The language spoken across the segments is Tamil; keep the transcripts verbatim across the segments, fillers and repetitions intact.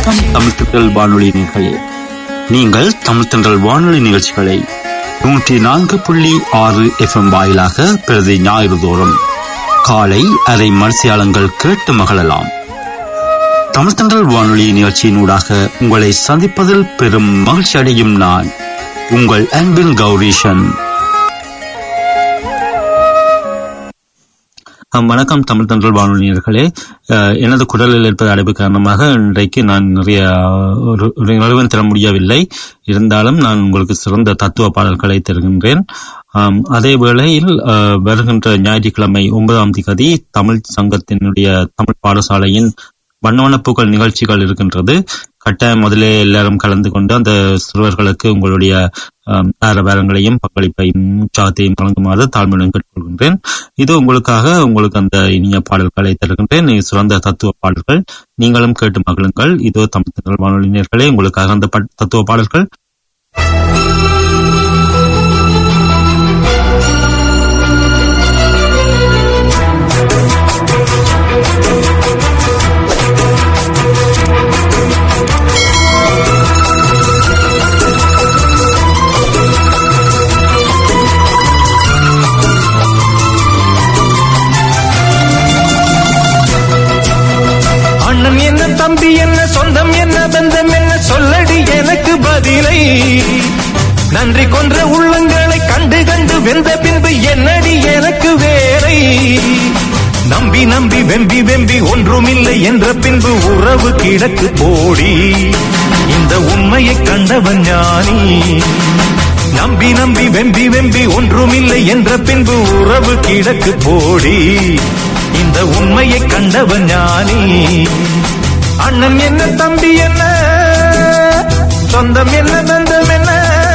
வணக்கம் தமிழ் திண்டல் வானொலி நிகழ்ச்சிகளே. நீங்கள் தமிழ் திண்டல் வானொலி நிகழ்ச்சிகளை நூற்றி நான்கு புள்ளி ஆறு எஃப் எம் வாயிலாக பிரதி ஞாயிறு தோறும் காலை அரை மரிசியாளங்கள் கேட்டு மகிழலாம். தமிழ் திண்டல் வானொலி நிகழ்ச்சியினூடாக உங்களை சந்திப்பதில் பெரும் மகிழ்ச்சி அடையும் நான் உங்கள் அன்பின் கௌரீஷன். வணக்கம் தமிழ் தென்றல் வானொலியர்களே. எனது குரலில் இருப்பது அடைப்பு காரணமாக இன்றைக்கு நான் நிறைய ஒரு நிலவரம் தர முடியவில்லை. இருந்தாலும் நான் உங்களுக்கு சிறந்த தத்துவ பாடல்களை தருகின்றேன். அதே வேளையில் வருகின்ற ஞாயிற்றுக்கிழமை ஒன்பதாம் தேதி தமிழ் சங்கத்தினுடைய தமிழ் பாடசாலையின் வண்ணவனப்பூக்கள் நிகழ்ச்சிகள் இருக்கின்றது. கட்டாயம் முதலே எல்லாரும் கலந்து கொண்டு அந்த சிறுவர்களுக்கு உங்களுடைய ஆரவாரங்களையும் பங்களிப்பையும் உற்சாகத்தையும் வழங்குமாறு தாழ்மையுடன் கேட்டுக்கொள்கின்றேன். இது உங்களுக்காக உங்களுக்கு அந்த இனிய பாடல்களை தருகின்றேன். சிறந்த தத்துவ பாடல்கள், நீங்களும் கேட்டு மகிழுங்கள். இதோ தமிழ் திண்டல் வானொலி நேயர்களே, உங்களுக்காக அந்த தத்துவ பாடல்கள். தம்பி என்ன, சொந்தம் என்ன, பந்தம் என்ன, சொல்லடி எனக்கு பதிலை. நன்றி கொன்ற உள்ளங்களை கண்டு கண்டு வெந்த பின்பு என்னடி எனக்கு வேலை. நம்பி நம்பி வெம்பி வெம்பி ஒன்றுமில்லை என்ற பின்பு உறவு கிடக்கு போடி. இந்த உண்மையை கண்டவன் ஞானி. நம்பி நம்பி வெம்பி வெம்பி ஒன்றுமில்லை என்ற பின்பு உறவு கிடக்கு போடி. இந்த உண்மையை கண்டவன் ஞானி. அண்ணன் என்ன, தம்பி என்ன, சொந்தம் என்ன, பந்தம் என்ன.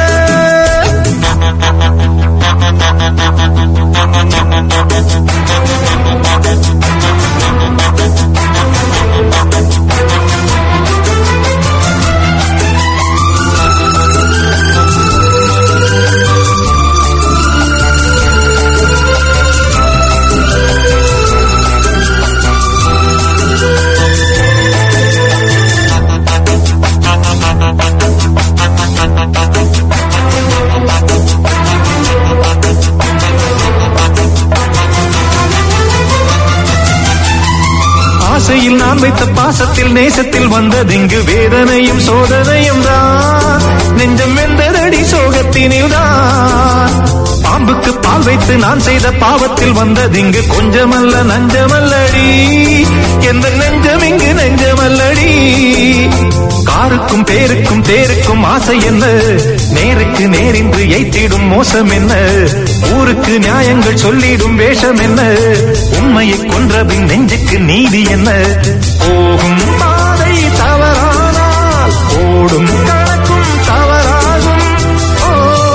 ஆசையில் நான் வைத்த பாசத்தில் நேசத்தில் வந்ததிங்கு வேதனையும் சோதனையும் தான். நெஞ்சம் வெந்ததடி சோகத்தினில் தான். பாம்புக்கு பால் வைத்து நான் செய்த பாவத்தில் வந்ததிங்கு கொஞ்சமல்ல நஞ்சமல்லடி. எந்த நெஞ்சம் இங்கு நெஞ்சமல்லடி. காருக்கும் பேருக்கும் தேருக்கும் ஆசை என்ன, நேருக்கு நேரின்று எய்த்திடும் மோசம் என்ன. ஊருக்கு நியாயங்கள் சொல்லிடும் வேஷம் என்ன. உண்மையை கொன்றபின் நெஞ்சுக்கு நீதி என்ன. போகும் பாதை தவறானால் ஓடும் கணக்கும் தவறாகும். ஓ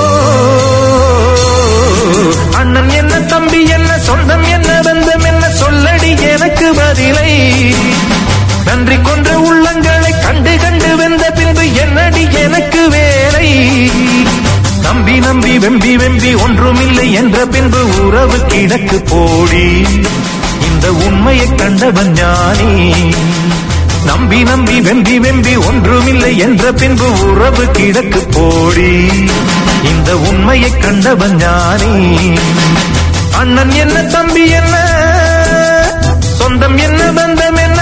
அண்ணன் என்ன, தம்பி என்ன, சொந்தம் என்ன, பந்தம் என்ன, சொல்லடி எனக்கு பதிலை. நன்றி கொன்ற உள்ளங்களை கண்டு கண்டு வெந்த பின்பு என்னடி எனக்கு வேலை. நம்பி நம்பி வெம்பி வெம்பி ஒன்றுமில்லை என்ற பின்பு உறவு கிடக்கு போடி. இந்த உண்மையை கண்டவன் ஞானி. நம்பி நம்பி வெம்பி வெம்பி ஒன்றுமில்லை என்ற பின்பு உறவு கிடக்கு போடி. இந்த உண்மையை கண்டவன் ஞானி. அண்ணன் என்ன, தம்பி என்ன, சொந்தம் என்ன, பந்தம் என்ன.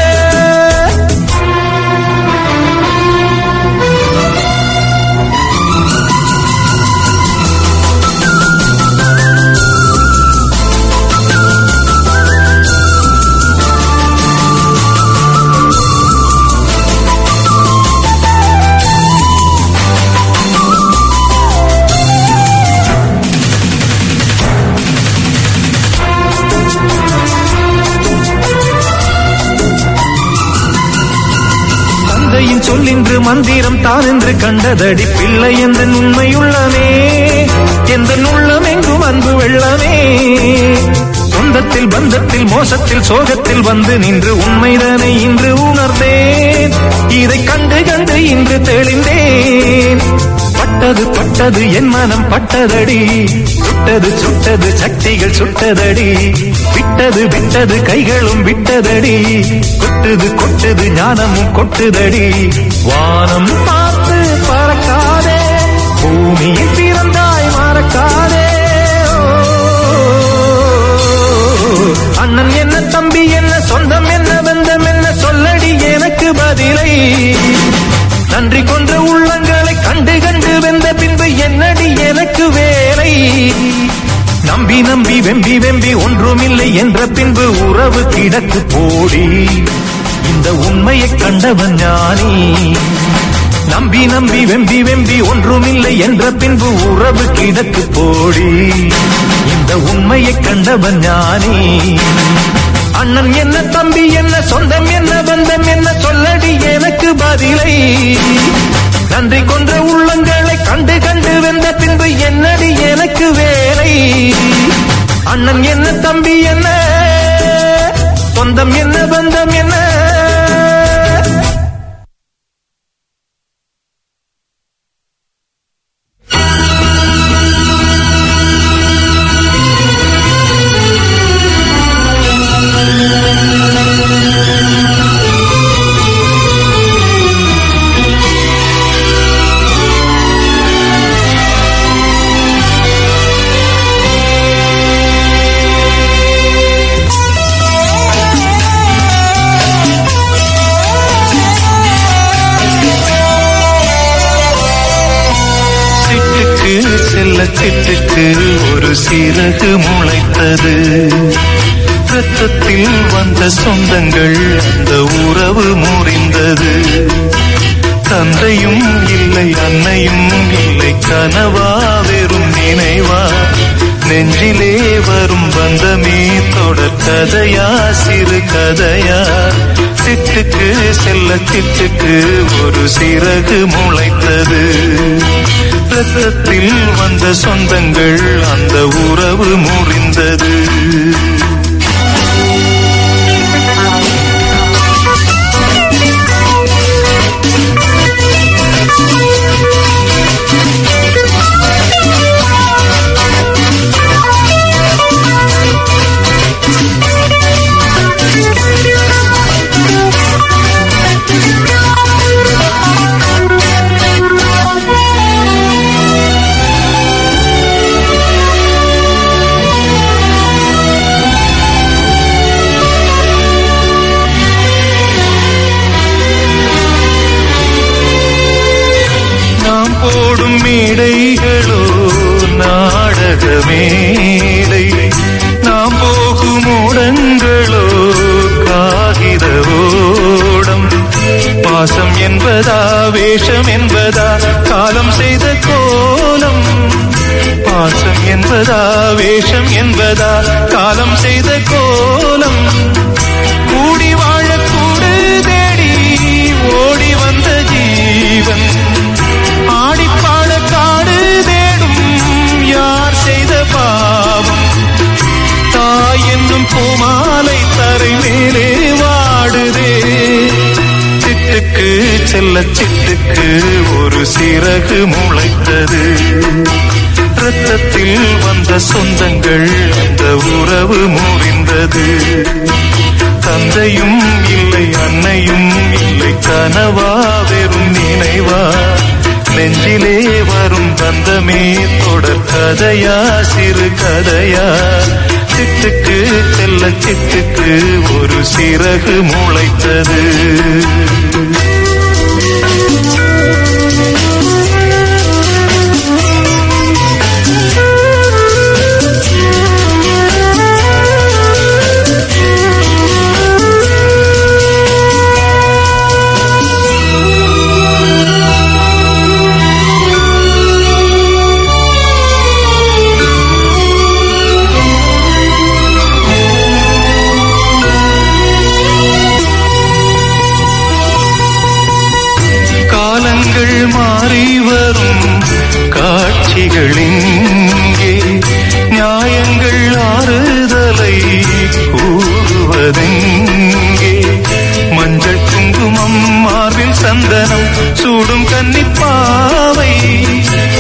சொல்லின்று மந்திரம் தான் என்று கண்டதடி பிள்ளை. எந்த உண்மையுள்ளமே, எந்த உள்ளம் எங்கும் அன்பு வெள்ளமே. சொந்தத்தில் பந்தத்தில் மோசத்தில் சோகத்தில் வந்து நின்று உண்மைதானே இன்று உணர்ந்தேன். இதை கண்டு கண்டு இன்று தெளிந்தேன். தொட்டது தொட்டது என் மனம் பட்டதடி, சுட்டது சுட்டது சக்திகள் சுட்டதடி, விட்டது விட்டது கைகளும் விட்டதடி, கொட்டுது கொட்டுது ஞானமும் கொட்டுதடி. வானம் பார்த்து பறக்காதே, பூமியில் பிறந்தாய் மறக்காதே. அண்ணன் என்ன தம்பி என்ன சொந்தம் என்ன பந்தம் என்ன சொல்லடி எனக்கு பதிலை. நன்றி கொன்ற உள்ளங்களை கண்டு கண்டு வெந்த பின்பு என்னடி எனக்கு வேலை. நம்பி நம்பி வெம்பி வெம்பி ஒன்றுமில்லை என்ற பின்பு உறவு கிடக்கு போடி, இந்த உண்மையை கண்டவன் ஞானி. நம்பி நம்பி வெம்பி வெம்பி ஒன்றுமில்லை என்ற பின்பு உறவு கிடக்கு போடி, இந்த உண்மையை கண்டவன் ஞானி. அண்ணன் என்ன தம்பி என்ன சொந்தம் என்ன பந்தம் என்ன சொல்லடி எனக்கு பதிலை. நன்றி கொன்ற உள்ளங்களை கண்டு கண்டு வெந்த பின்பு என்னடி எனக்கு வேலை. அண்ணன் என்ன தம்பி என்ன சொந்தம் என்ன பந்தம் என்ன. சிட்டுக்கு ஒரு சிறகு முளைத்தது, ரத்தத்தில் வந்த சொந்தங்கள் அந்த உறவு முறிந்தது. தந்தையும் இல்லை அன்னையும் இல்லை கனவா வெறும் நினைவா, நெஞ்சிலே வரும் பந்தமே தொடர் கதையா சிறு கதையா. சிட்டுக்கு செல்ல சிட்டுக்கு ஒரு சிறகு முளைத்தது, ரத்தத்தில் வந்த சொந்தங்கள் அந்த உறவு முறிந்தது. போடும் மேடைகளோ நாடக மேடை, நாம் போகும் ஓடங்களோ காகித ஓடம். பாசம் என்பதா வேஷம் என்பதா காலம் செய்த கோலம், பாசம் என்பதா வேஷம் என்பதா காலம் செய்த கோலம். கூடி வாழ கூடு தேடி ஓடி வந்த ஜீவன், ஆடிப்பாட காடு தேடும் யார் செய்த பாவம். தாய் என்னும் பூமாலை தரை மேலே வாடுதே, சிட்டுக்கு செல்ல சிட்டுக்கு ஒரு சிறகு முளைத்தது. ரத்தத்தில் வந்த சொந்தங்கள் அந்த உறவு முறிந்தது. தந்தையும் இல்லை அன்னையும் இல்லை கனவா வெறும் நினைவா, நெஞ்சிலே வரும் பந்தமே தொடர் கதையா சிறு கதையா. சிட்டுக்கு செல்ல சிட்டுக்கு ஒரு சிறகு முளைத்தது. மாறி வரும் காட்சிகளிங்கே நியாயங்கள் ஆறுதலை கூறுவதெங்கே. மஞ்சள் குங்குமம் மார்பில் சந்தனம் சூடும் கன்னிப்பாவை,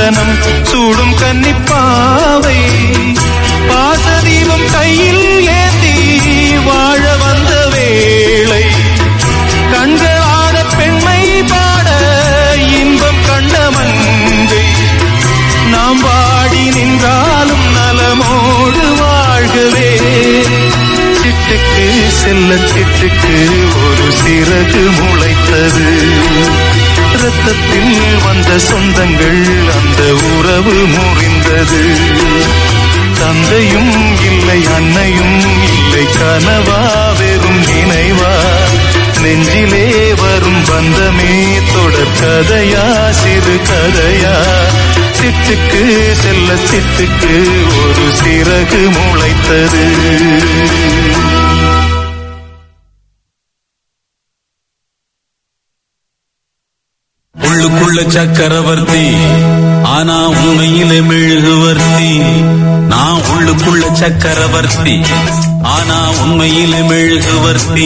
சந்தனம் சூடும் கன்னிப்பாவை பாசதீபம் கையில் ஏந்தி வாழ வந்த வேளை கண்களான பெண்மை பாட இன்பம் கண்ட மங்கை நாம் வாடி நின்றாலும் நலமோடு வாழ்கவே. சிட்டுக்கு செல்ல சிட்டுக்கு ஒரு சிறகு முளைத்தது. ரத்தத்தில் வந்த சொந்தங்கள் அந்த உறவு முறிந்தது. தந்தையும் இல்லை அன்னையும் இல்லை கனவா வெறும் நினைவா நெஞ்சிலே வரும் பந்தமே தொடர் கதையா சிறு கதையா. சிட்டுக்கு செல்ல சிட்டுக்கு ஒரு சிறகு முளைத்தது. உள்ளுக்குள்ள சக்கரவர்த்தி ஆனா உண்மையிலே மெழுகுவர்த்தி. நான் உள்ளுக்குள்ள சக்கரவர்த்தி ஆனா உண்மையிலே மெழுகுவர்த்தி.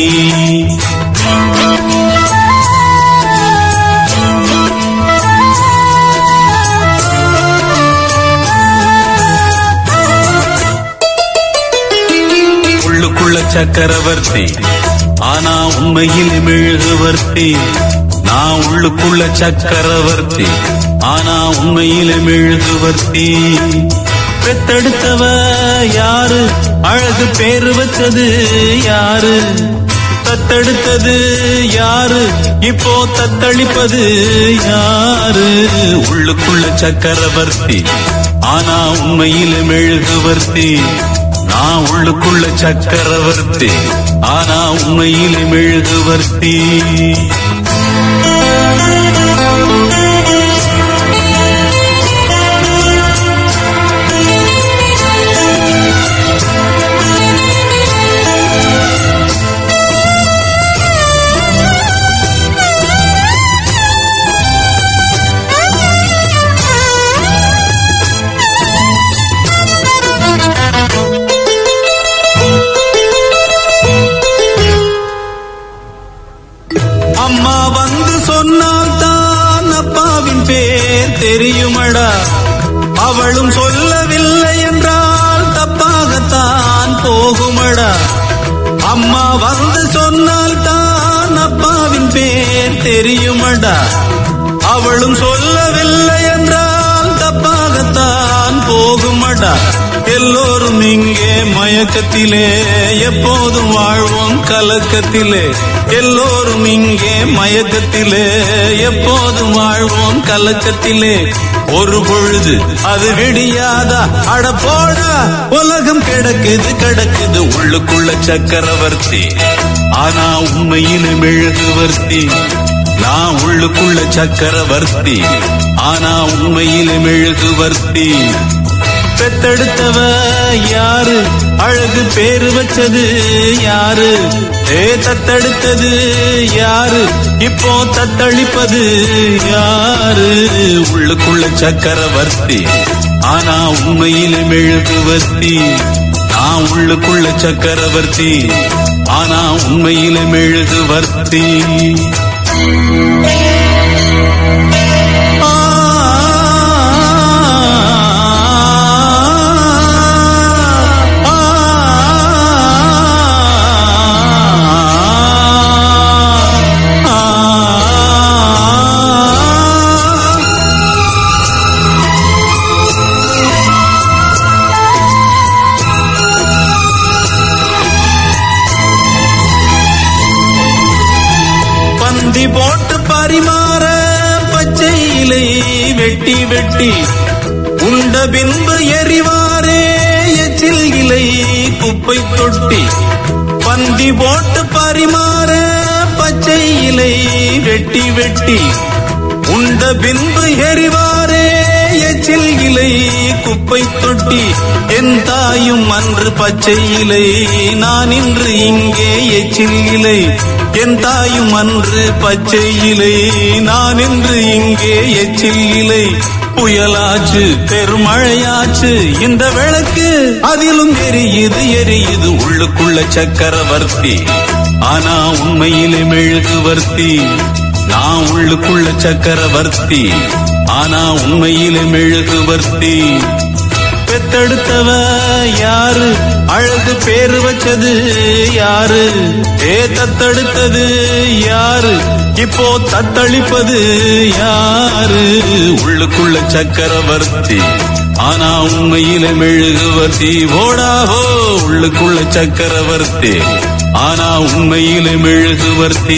உள்ளுக்குள்ள சக்கரவர்த்தி ஆனா உண்மையிலே மெழுகுவர்த்தி. நான் உள்ளுக்குள்ள சக்கரவர்த்தி ஆனா உண்மையிலே மெழுகுவர்த்தி. பெத்தெடுத்தவ யாரு, அழகு பேரு வச்சது யாரு, தத்தெடுத்தது யாரு, இப்போ தத்தளிப்பது யாரு. உள்ளுக்குள்ள சக்கரவர்த்தி ஆனா உண்மையிலே மெழுகுவர்த்தி. நான் உள்ளுக்குள்ள சக்கரவர்த்தி ஆனா உண்மையிலே மெழுகுவர்த்தி. அம்மா வந்து சொன்னால் தான் அப்பாவின் பேர் தெரியுமடா. அவளும் சொல்லவில்லை என்றால் தப்பாகத்தான் போகுமடா. அம்மா வந்து சொன்னால் தான் அப்பாவின் பேர் தெரியுமடா. அவளும் சொல்லவில்லை என்றால் தப்பாகத்தான் போகுமடா. எல்லோரும் இங்கே மயக்கத்திலே எப்போதும் வாழ்வோம் கலக்கத்திலே. எல்லோரும் இங்கே மயக்கத்திலே எப்போதும் வாழ்வோம் கலக்கத்திலே. ஒரு பொழுது அது விடியாதா, அட போடா உலகம் கிடக்குது கிடக்குது. உள்ளுக்குள்ள சக்கரவர்த்தி ஆனா உண்மையிலே மெழுகுவர்த்தி. நான் உள்ளுக்குள்ள சக்கரவர்த்தி ஆனா உண்மையிலே மெழுகுவர்த்தி. பெத்தெடுத்தவ யாரு, அழகு பேரு வச்சது யாரு, ஏ தத்தெடுத்தது யாரு, இப்போ தத்தளிப்பது யாரு. உள்ளுக்குள்ள சக்கரவர்த்தி ஆனா உண்மையிலே மெழுகுவர்த்தி. நான் உள்ளுக்குள்ள சக்கரவர்த்தி ஆனா உண்மையிலே மெழுகுவர்த்தி. போட்டு பரிமாற பச்சை இலை வெட்டி வெட்டி உண்ட பின்பு எரிவாரே எச்சில் இலை குப்பை தொட்டி. பந்தி போட்டு பரிமாற பச்சை இலை வெட்டி வெட்டி உண்ட பின்பு எரிவாரே எச்சில் இலை குப்பை தொட்டி. என் தாயும் அன்று பச்சை இலை, நான் இன்று இங்கே எச்சில் இலை. என் தாயும் அன்று பச்சை இலை, நான் இன்று இங்கே எச்சில் இலை. புயலாச்சு பெருமழையாச்சு இந்த விளக்கு அதிலும் எரியுது எரியுது. உள்ளுக்குள்ள சக்கரவர்த்தி ஆனா உண்மையிலே மெழுகுவர்த்தி. நான் உள்ளுக்குள்ள சக்கரவர்த்தி ஆனா உண்மையிலே மெழுகுவர்த்தி. பெத்தெடுத்தவ யாரு, அழகு பேரு வச்சது யாரு, ஏ தத்தெடுத்தது யாரு, இப்போ தத்தளிப்பது யாரு? உள்ளுக்குள்ள சக்கரவர்த்தி ஆனா உண்மையில மெழுகுவர்த்தி. ஓடாஹோ உள்ளுக்குள்ள சக்கரவர்த்தி ஆனா உண்மையில மெழுகுவர்த்தி.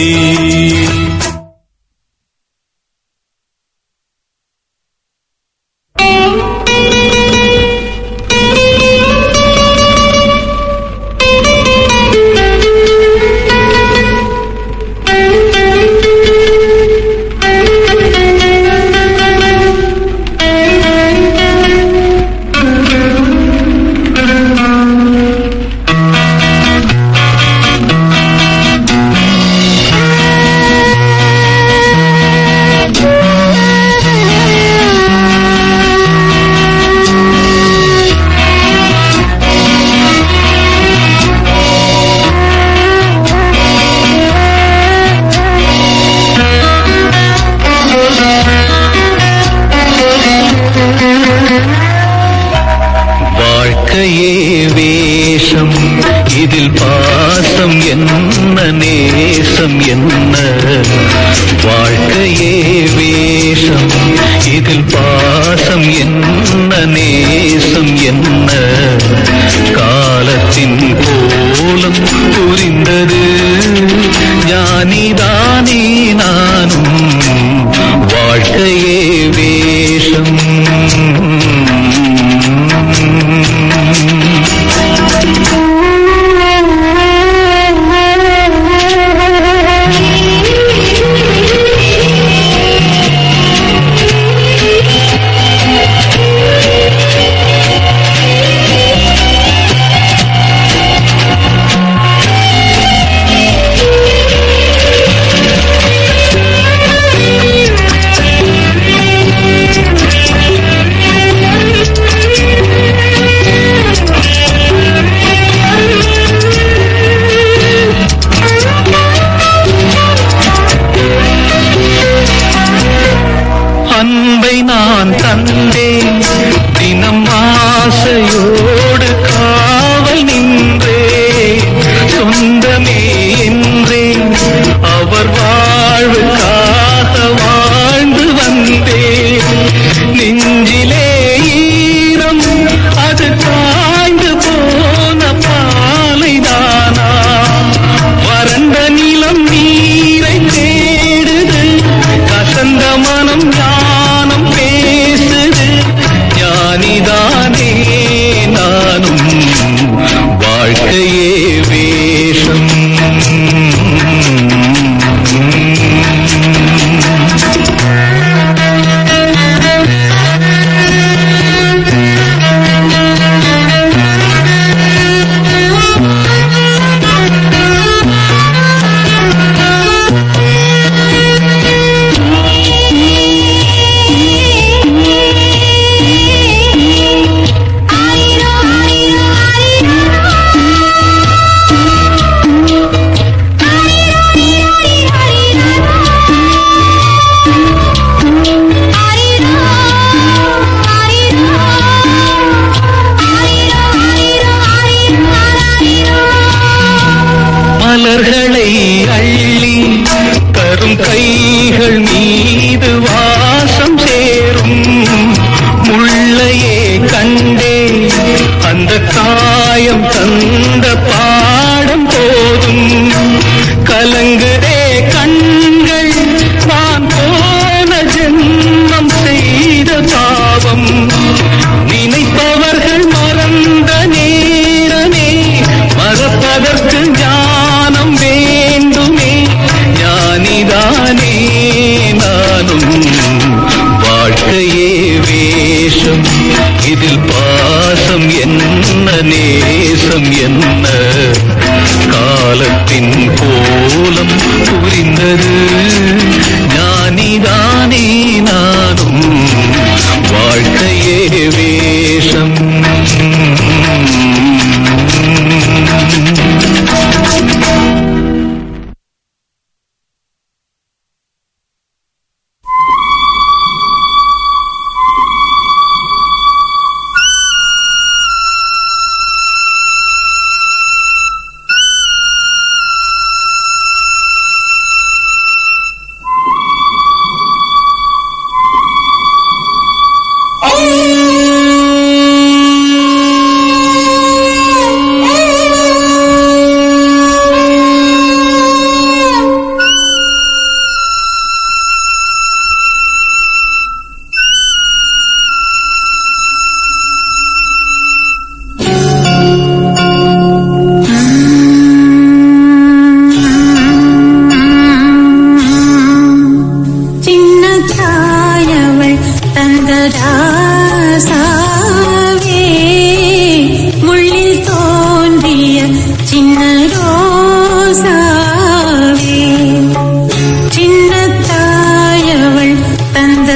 ரோசாவே சின்ன தாயவள் தந்த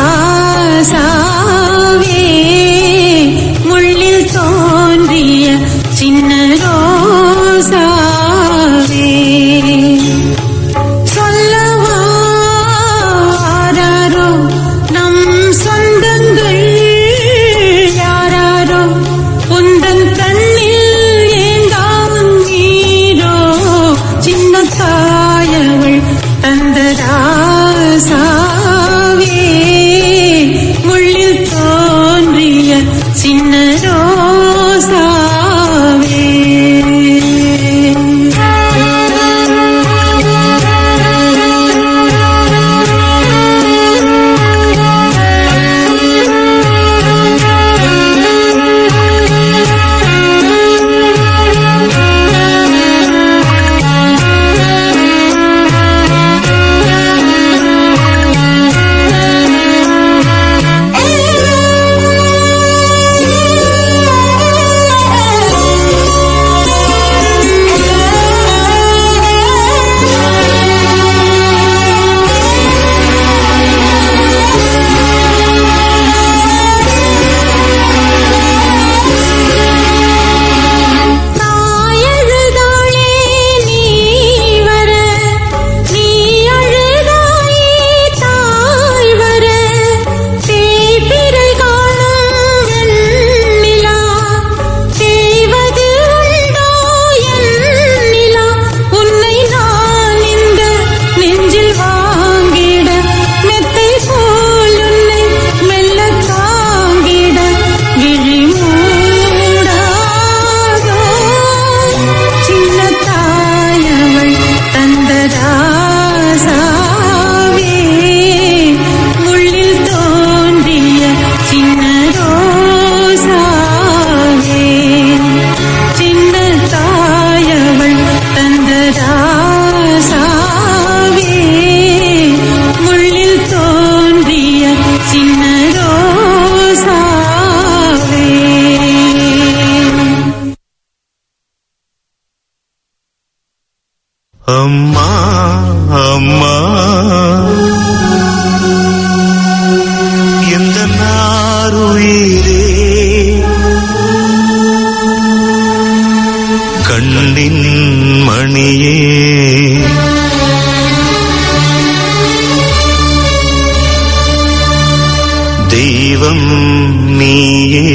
ராசாவே முள்ளில் தோன்றிய சின்ன ரோசாவே சொல்லவா ஆராரோ நம் சொந்தங்கள் யாராரோ உந்தன் கண்ணில் ஏங்காம் நீரோ சின்ன தாயவள் தந்த ராசாவே முள்ளில் தோன்றிய சின்ன ரோசாவே அம்மா அம்மா எந்த நாருயிரே கண்ணின் மணியே தெய்வம் நீயே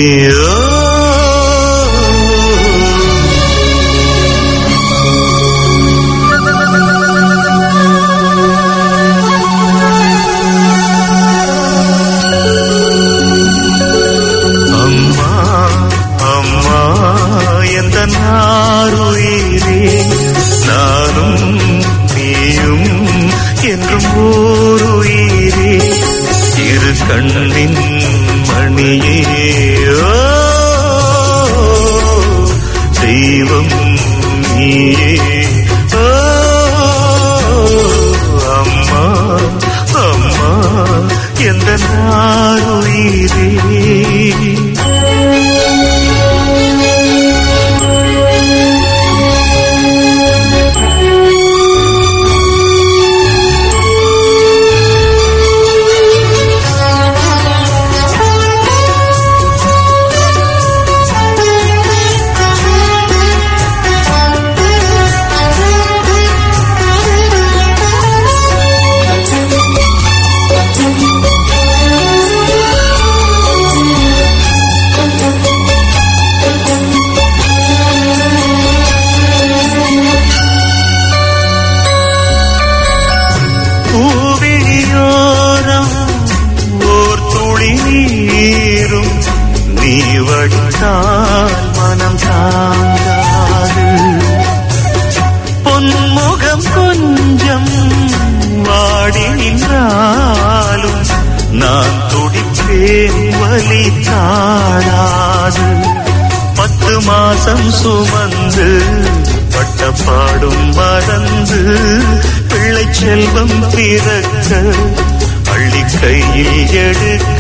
நாருயிரே நானும் நீயும் என்றும் ஓருயிரே இரு கண்ணின் மணியே தெய்வம் நீயே அம்மா அம்மா எந்த நாருயிரே மனம் தாங்காது பொன்முகம் கொஞ்சம் வாடி நின்றாலும் நான் துடிப்பேன் வலி தாழாது பத்து மாசம் சுமந்து பட்டப்பாடும் மறந்து பிள்ளை செல்வம் பிறக்க அள்ளி கையில் எடுக்க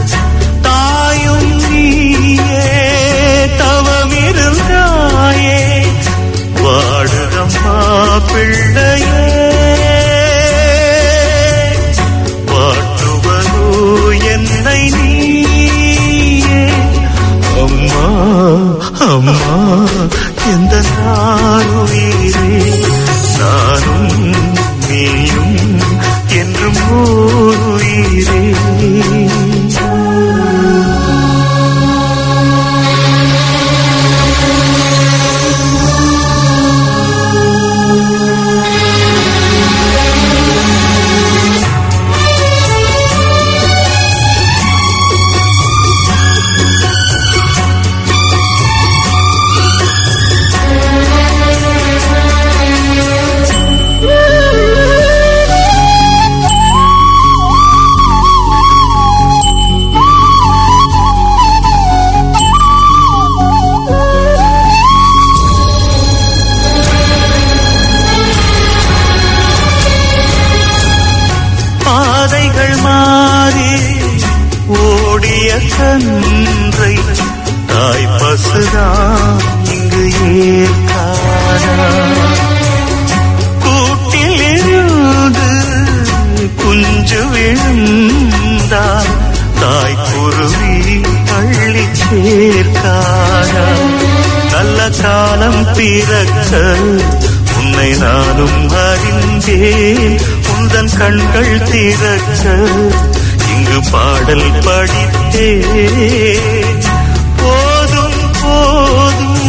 தாயும் நீயே தவமிருந்தாயே என்றார் உயிரே நானும் நீயும் என்றும் ஓர் உயிரே. கன்றை தாய் பசுதான் இங்கு ஏற்காதா கூட்டில் இருந்து குஞ்சு விழுந்தால் தாய் குருவி தள்ளி சேர்க்காதா நல்ல காலம் பிறக்க உன்னை நானும் அறிந்தேன் உந்தன் கண்கள் திறக்க இங்கு பாடல் படித்தே போதும் போதும்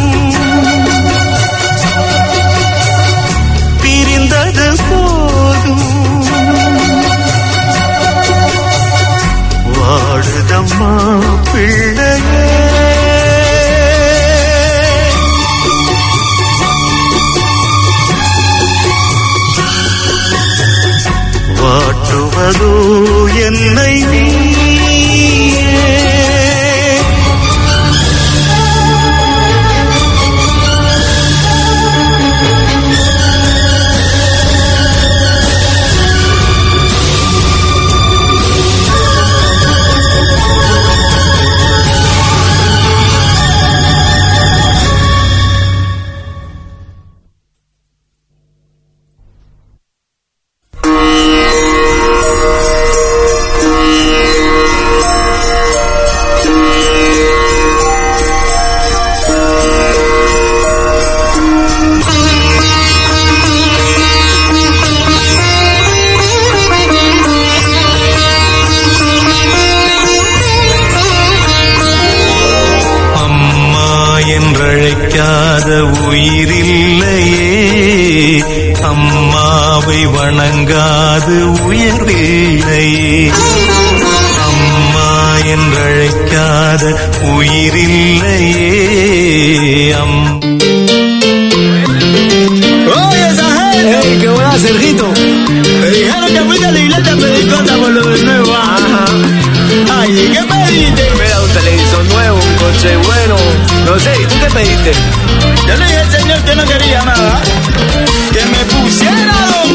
பிரிந்தது போதும் வாடுதம்மா பிள்ளையே வாட்டுவதோ என்னை உயிரில்லையே அம்மாவை வணங்காது உயர்வில்லையே அம்மா என்றழைக்காத உயிரில்லையே அம் Oye, esa gente. Ey, qué buena, Sergito. Me dijeron que fuiste a la iglesia a pedir cosas por lo de nuevo. Ajá. Ay, ¿qué pediste? Mira, un televisor nuevo, un coche bueno. No sé, ¿y tú qué pediste? Yo le dije al señor que no quería nada. Que me pusiera dos